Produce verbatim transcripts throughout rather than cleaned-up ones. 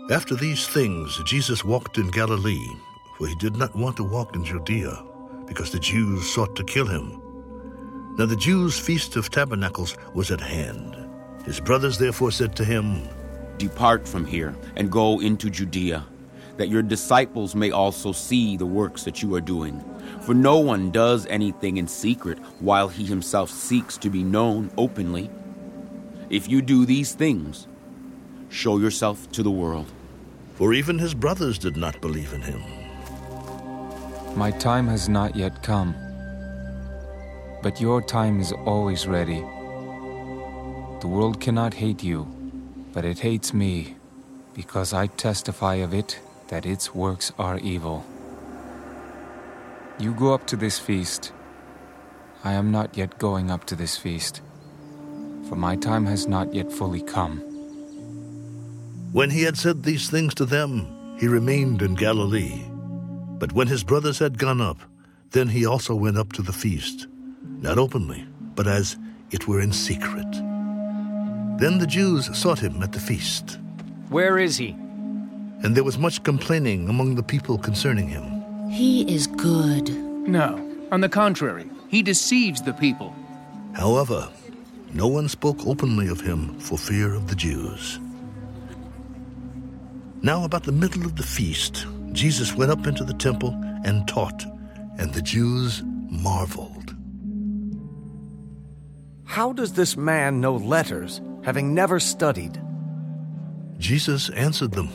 After these things, Jesus walked in Galilee, for he did not want to walk in Judea, because the Jews sought to kill him. Now the Jews' feast of tabernacles was at hand. His brothers therefore said to him, "Depart from here and go into Judea, that your disciples may also see the works that you are doing. For no one does anything in secret while he himself seeks to be known openly. If you do these things, show yourself to the world." For even his brothers did not believe in him. My time has not yet come, but your time is always ready. The world cannot hate you, but it hates me, because I testify of it that its works are evil. You go up to this feast. I am not yet going up to this feast, for my time has not yet fully come. When he had said these things to them, he remained in Galilee. But when his brothers had gone up, then he also went up to the feast, not openly, but as it were in secret. Then the Jews sought him at the feast. "Where is he?" And there was much complaining among the people concerning him. "He is good." No, on the contrary, he deceives the people. However, no one spoke openly of him for fear of the Jews. Now about the middle of the feast, Jesus went up into the temple and taught, and the Jews marveled. "How does this man know letters, having never studied?" Jesus answered them,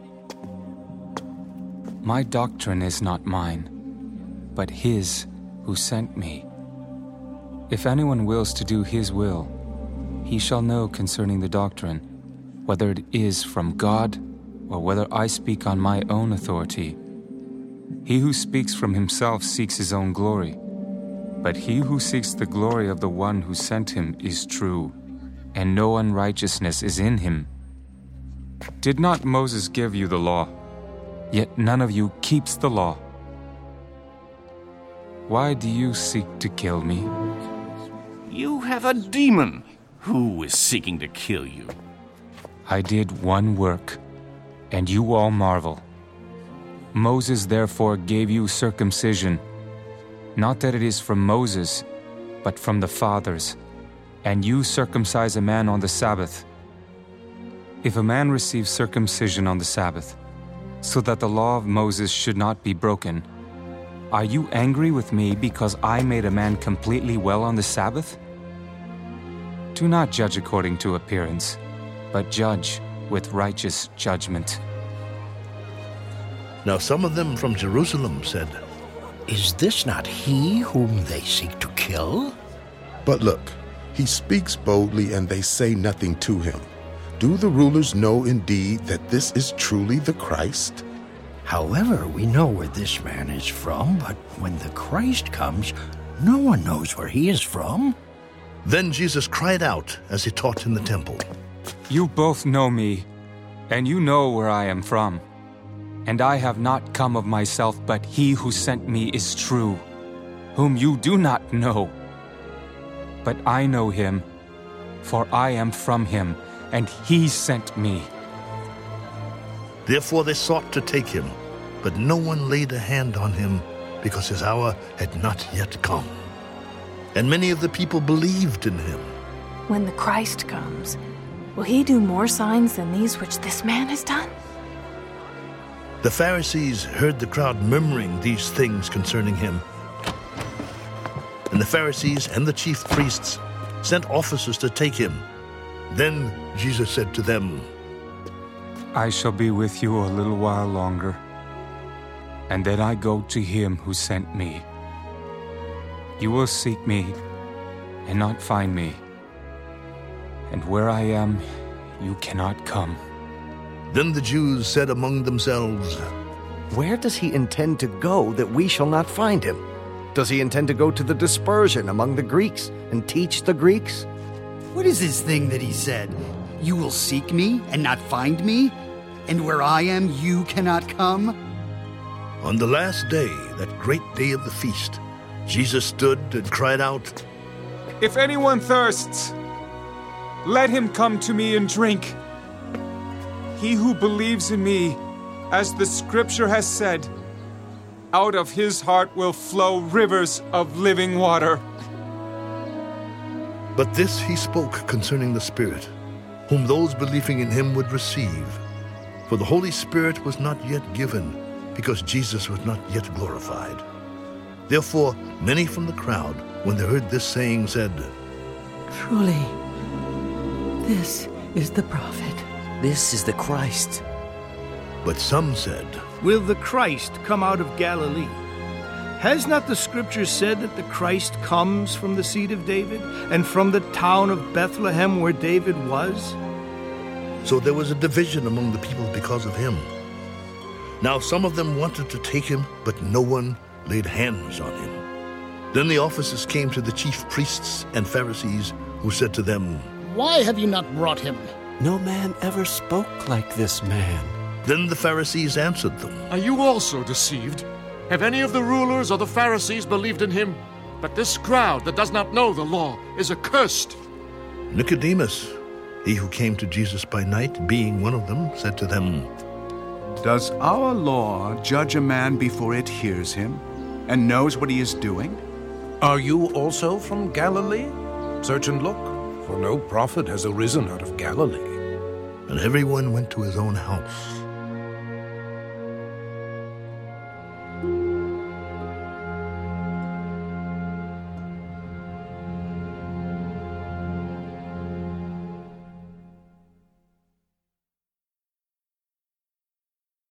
My doctrine is not mine, but his who sent me. If anyone wills to do his will, he shall know concerning the doctrine, whether it is from God or whether I speak on my own authority. He who speaks from himself seeks his own glory, but he who seeks the glory of the one who sent him is true, and no unrighteousness is in him. Did not Moses give you the law? Yet none of you keeps the law. Why do you seek to kill me? You have a demon. Who is seeking to kill you? I did one work, and you all marvel. Moses therefore gave you circumcision, not that it is from Moses, but from the fathers, and you circumcise a man on the Sabbath. If a man receives circumcision on the Sabbath, so that the law of Moses should not be broken, are you angry with me because I made a man completely well on the Sabbath? Do not judge according to appearance, but judge with righteous judgment. Now some of them from Jerusalem said, Is this not he whom they seek to kill? But look, he speaks boldly and they say nothing to him. Do the rulers know indeed that this is truly the Christ? However, we know where this man is from, but when the Christ comes, no one knows where he is from. Then Jesus cried out as he taught in the temple, You both know me, and you know where I am from. And I have not come of myself, but he who sent me is true, whom you do not know. But I know him, for I am from him, and he sent me. Therefore they sought to take him, but no one laid a hand on him, because his hour had not yet come. And many of the people believed in him. When the Christ comes, will he do more signs than these which this man has done? The Pharisees heard the crowd murmuring these things concerning him. And the Pharisees and the chief priests sent officers to take him. Then Jesus said to them, I shall be with you a little while longer, and then I go to him who sent me. You will seek me and not find me, and where I am, you cannot come. Then the Jews said among themselves, Where does he intend to go that we shall not find him? Does he intend to go to the dispersion among the Greeks and teach the Greeks? What is this thing that he said? You will seek me and not find me? And where I am, you cannot come? On the last day, that great day of the feast, Jesus stood and cried out, If anyone thirsts, let him come to me and drink. He who believes in me, as the scripture has said, out of his heart will flow rivers of living water. But this he spoke concerning the Spirit, whom those believing in him would receive. For the Holy Spirit was not yet given, because Jesus was not yet glorified. Therefore, many from the crowd, when they heard this saying, said, Truly, this is the prophet. This is the Christ. But some said, Will the Christ come out of Galilee? Has not the Scripture said that the Christ comes from the seed of David, and from the town of Bethlehem where David was? So there was a division among the people because of him. Now some of them wanted to take him, but no one laid hands on him. Then the officers came to the chief priests and Pharisees, who said to them, Why have you not brought him? No man ever spoke like this man. Then the Pharisees answered them, Are you also deceived? Have any of the rulers or the Pharisees believed in him? But this crowd that does not know the law is accursed. Nicodemus, he who came to Jesus by night, being one of them, said to them, Does our law judge a man before it hears him, and knows what he is doing? Are you also from Galilee? Search and look, for no prophet has arisen out of Galilee. And everyone went to his own house.